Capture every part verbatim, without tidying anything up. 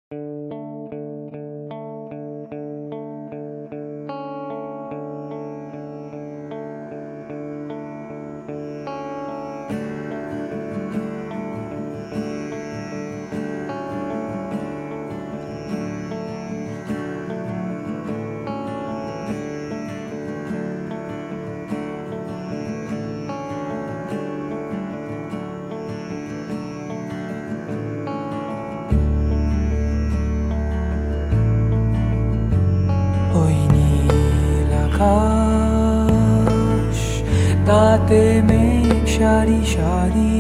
আকাশ তাতে মেঘ সারি সারি,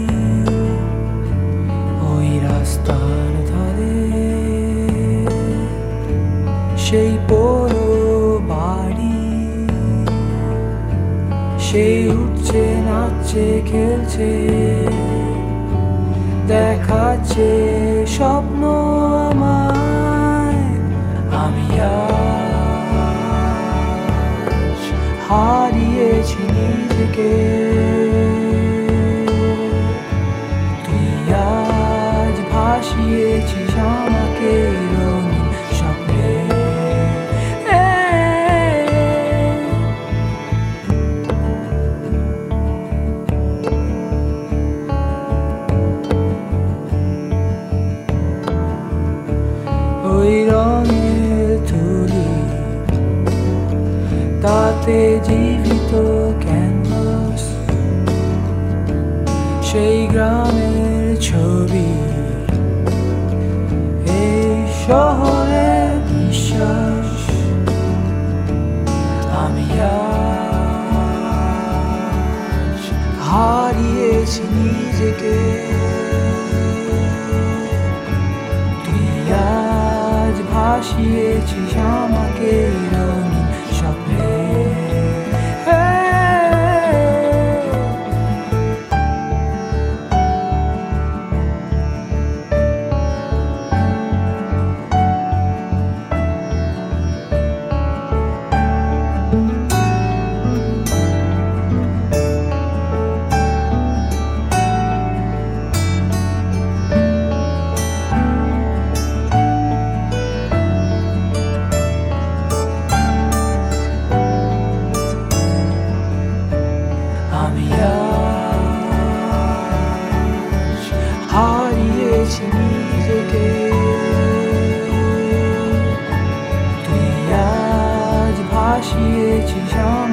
ওই রাস্তার ধারে সেই পোড়ো বাড়ি, সেই উঠছে নাচছে খেলছে, দেখাচ্ছে স্বপ্ন আমায়। আমি আজ হারিয়েছি নিজেকে, তুই আজ ভাসিয়েছিস আমাকে রঙিন স্বপ্নে। ওই রঙের তুলি তাতে জীবিত ক্যানভাস, সেই গ্রামের ছবি, এই শহরের বিশ্বাস। আমি আজ হারিয়েছি নিজেকে, তুই আজ ভাসিয়েছিস আমাকে রঙিন স্বপ্নে। আমি আজ হারিয়েছি নিজেকে, তুই আজ ভাসিয়েছিস।